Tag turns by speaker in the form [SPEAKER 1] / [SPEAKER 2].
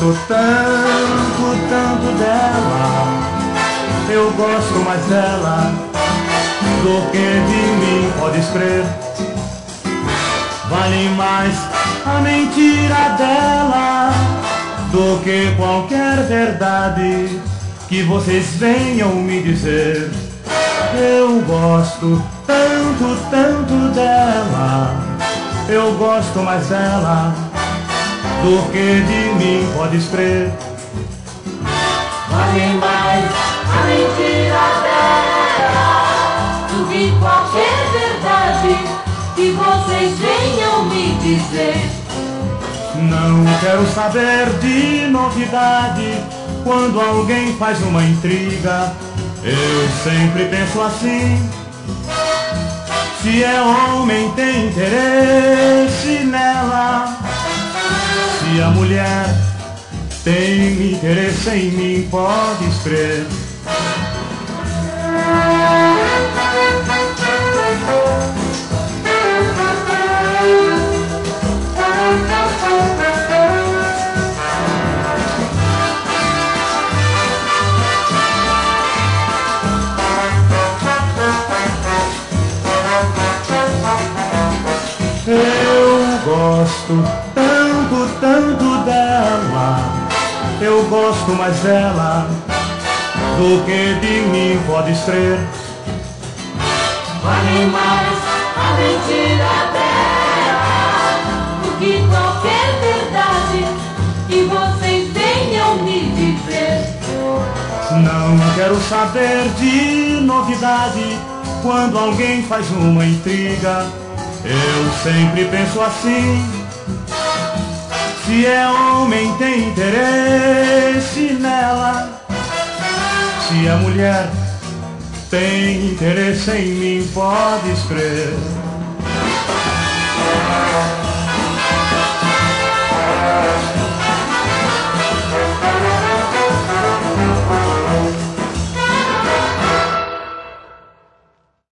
[SPEAKER 1] gosto tanto, tanto dela. Eu gosto mais dela do que de mim, podes crer. Vale mais a mentira dela do que qualquer verdade que vocês venham me dizer. Eu gosto tanto, tanto dela. Eu gosto mais dela do que de mim, podes crer.
[SPEAKER 2] Vale mais a mentira dela do que qualquer verdade que vocês venham me dizer.
[SPEAKER 1] Não quero saber de novidade quando alguém faz uma intriga. Eu sempre penso assim: se é homem tem interesse nela, se a mulher tem interesse em mim, podes crer. Eu gosto tanto, tanto dela. Eu gosto mais dela do que de mim, podes crer.
[SPEAKER 2] Vale mais a mentira dela do que qualquer verdade que vocês venham me dizer.
[SPEAKER 1] Não quero saber de novidade quando alguém faz uma intriga. Eu sempre penso assim: se é homem tem interesse nela, se a mulher tem interesse em mim, podes crer.